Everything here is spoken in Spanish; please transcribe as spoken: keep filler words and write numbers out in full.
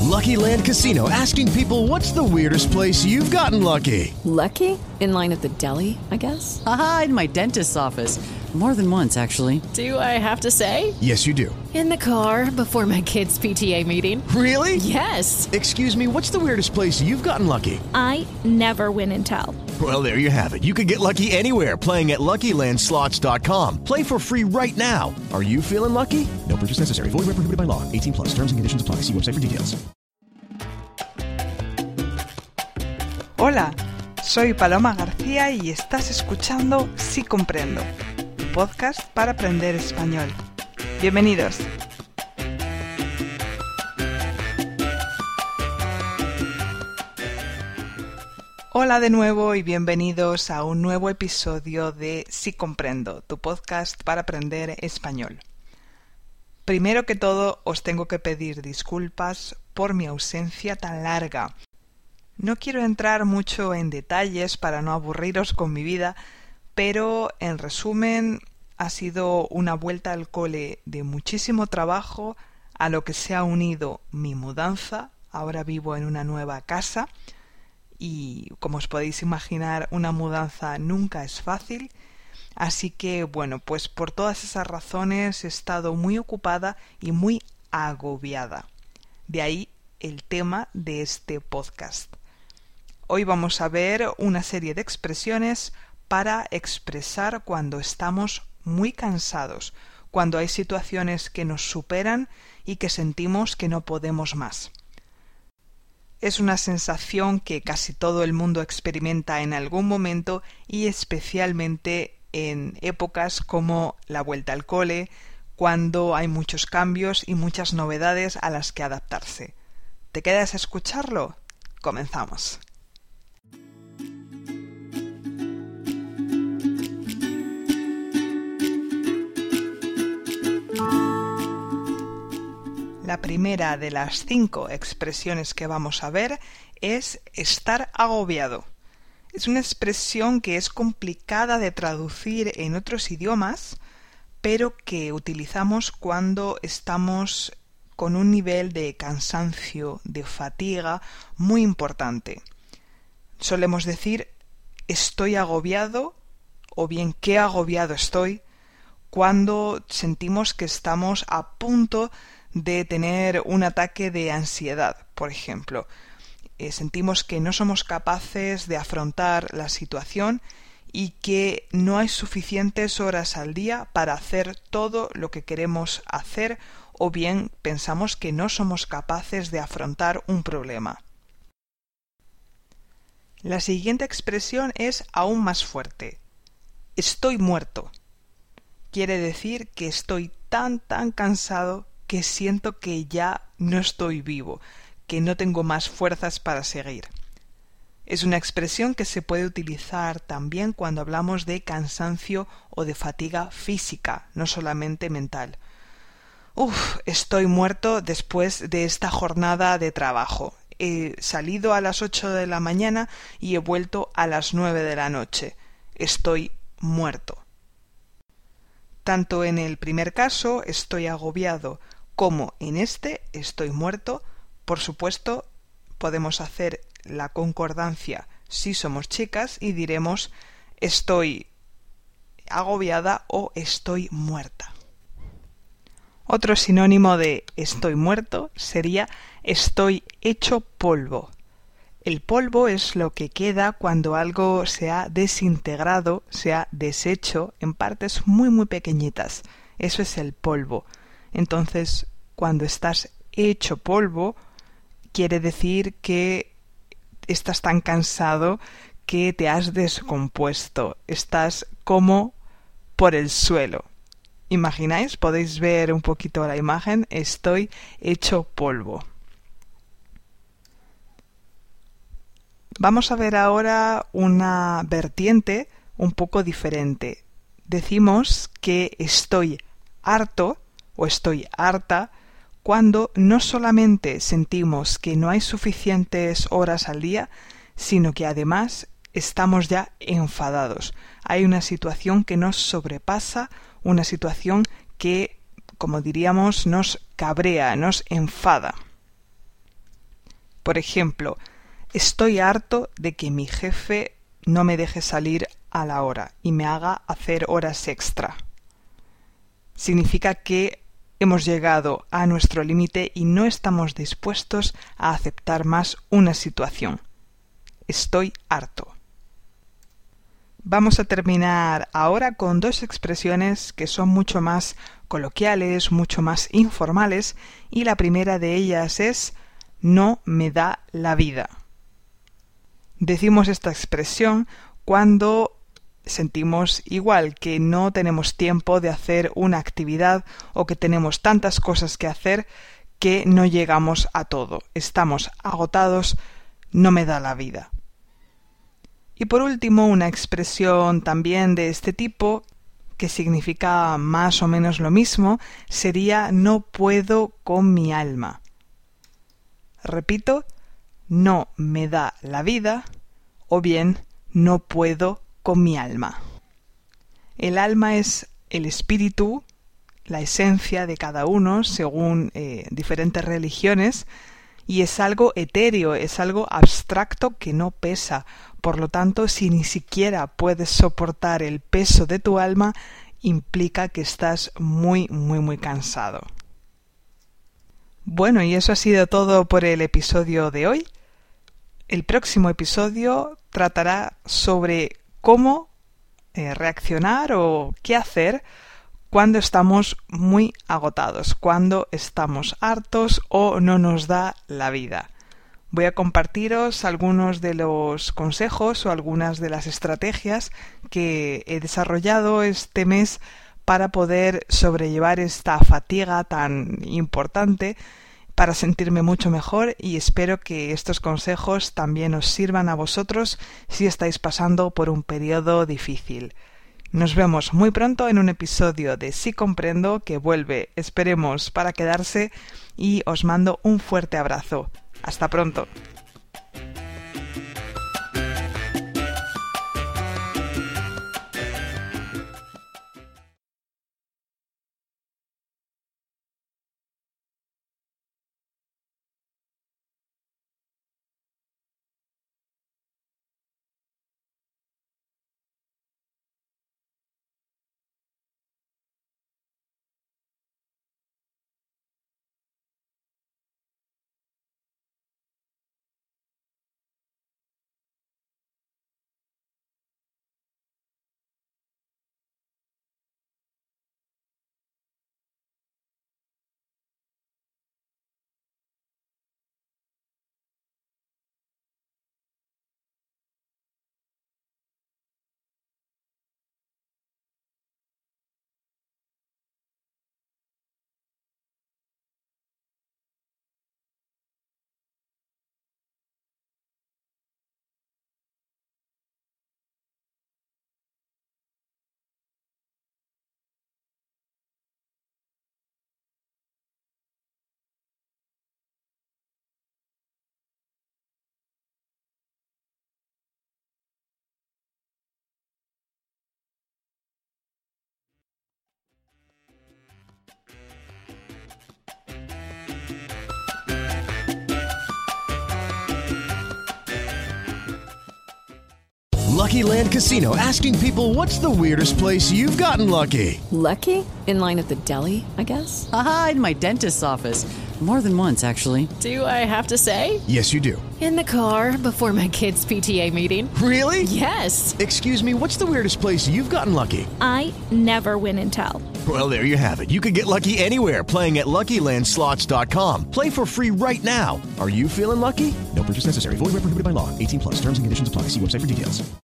Lucky Land Casino, asking people, what's the weirdest place you've gotten lucky? Lucky? In line at the deli, I guess? Aha, in my dentist's office. More than once, actually. Do I have to say? Yes, you do. In the car before my kids' P T A meeting. Really? Yes. Excuse me, what's the weirdest place you've gotten lucky? I never win and tell. Well, there you have it. You can get lucky anywhere, playing at Lucky Land Slots dot com. Play for free right now. Are you feeling lucky? No purchase necessary. Void where prohibited by law. eighteen plus. Terms and conditions apply. See website for details. Hola, soy Paloma García y estás escuchando Sí Comprendo, tu podcast para aprender español. Bienvenidos. Hola de nuevo y bienvenidos a un nuevo episodio de Sí Comprendo, tu podcast para aprender español. Primero que todo, os tengo que pedir disculpas por mi ausencia tan larga. No quiero entrar mucho en detalles para no aburriros con mi vida, pero en resumen ha sido una vuelta al cole de muchísimo trabajo, a lo que se ha unido mi mudanza. Ahora vivo en una nueva casa y, como os podéis imaginar, una mudanza nunca es fácil. Así que, bueno, pues por todas esas razones he estado muy ocupada y muy agobiada. De ahí el tema de este podcast. Hoy vamos a ver una serie de expresiones para expresar cuando estamos muy cansados, cuando hay situaciones que nos superan y que sentimos que no podemos más. Es una sensación que casi todo el mundo experimenta en algún momento y especialmente en épocas como la vuelta al cole, cuando hay muchos cambios y muchas novedades a las que adaptarse. ¿Te quedas a escucharlo? Comenzamos. La primera de las cinco expresiones que vamos a ver es estar agobiado. Es una expresión que es complicada de traducir en otros idiomas, pero que utilizamos cuando estamos con un nivel de cansancio, de fatiga muy importante. Solemos decir estoy agobiado o bien qué agobiado estoy cuando sentimos que estamos a punto de tener un ataque de ansiedad, por ejemplo. Eh, sentimos que no somos capaces de afrontar la situación y que no hay suficientes horas al día para hacer todo lo que queremos hacer, o bien pensamos que no somos capaces de afrontar un problema. La siguiente expresión es aún más fuerte. Estoy muerto. Quiere decir que estoy tan tan cansado que siento que ya no estoy vivo, que no tengo más fuerzas para seguir. Es una expresión que se puede utilizar también cuando hablamos de cansancio o de fatiga física, no solamente mental. Uf, estoy muerto después de esta jornada de trabajo. He salido a las ocho de la mañana y he vuelto a las nueve de la noche. Estoy muerto. Tanto en el primer caso, estoy agobiado, como en este, estoy muerto, por supuesto, podemos hacer la concordancia si somos chicas y diremos estoy agobiada o estoy muerta. Otro sinónimo de estoy muerto sería estoy hecho polvo. El polvo es lo que queda cuando algo se ha desintegrado, se ha deshecho en partes muy muy pequeñitas. Eso es el polvo. Entonces, cuando estás hecho polvo, quiere decir que estás tan cansado que te has descompuesto. Estás como por el suelo. ¿Imagináis? Podéis ver un poquito la imagen. Estoy hecho polvo. Vamos a ver ahora una vertiente un poco diferente. Decimos que estoy harto o estoy harta cuando no solamente sentimos que no hay suficientes horas al día, sino que además estamos ya enfadados. Hay una situación que nos sobrepasa, una situación que, como diríamos, nos cabrea, nos enfada. Por ejemplo, estoy harto de que mi jefe no me deje salir a la hora y me haga hacer horas extra. Significa que hemos llegado a nuestro límite y no estamos dispuestos a aceptar más una situación. Estoy harto. Vamos a terminar ahora con dos expresiones que son mucho más coloquiales, mucho más informales, y la primera de ellas es no me da la vida. Decimos esta expresión cuando sentimos igual que no tenemos tiempo de hacer una actividad o que tenemos tantas cosas que hacer que no llegamos a todo. Estamos agotados, no me da la vida. Y por último, una expresión también de este tipo, que significa más o menos lo mismo, sería no puedo con mi alma. Repito, no me da la vida, o bien no puedo con mi alma. El alma es el espíritu, la esencia de cada uno, según eh, diferentes religiones, y es algo etéreo, es algo abstracto que no pesa. Por lo tanto, si ni siquiera puedes soportar el peso de tu alma, implica que estás muy, muy, muy cansado. Bueno, y eso ha sido todo por el episodio de hoy. El próximo episodio tratará sobre cómo eh, reaccionar o qué hacer cuando estamos muy agotados, cuando estamos hartos o no nos da la vida. Voy a compartiros algunos de los consejos o algunas de las estrategias que he desarrollado este mes para poder sobrellevar esta fatiga tan importante, para sentirme mucho mejor, y espero que estos consejos también os sirvan a vosotros si estáis pasando por un periodo difícil. Nos vemos muy pronto en un episodio de Sí Comprendo, que vuelve, esperemos, para quedarse, y os mando un fuerte abrazo. Hasta pronto. Lucky Land Casino, asking people, what's the weirdest place you've gotten lucky? Lucky? In line at the deli, I guess? Aha, in my dentist's office. More than once, actually. Do I have to say? Yes, you do. In the car before my kids' P T A meeting. Really? Yes. Excuse me, what's the weirdest place you've gotten lucky? I never win and tell. Well, there you have it. You can get lucky anywhere, playing at Lucky Land Slots dot com. Play for free right now. Are you feeling lucky? No purchase necessary. Void where prohibited by law. eighteen plus. Terms and conditions apply. See website for details.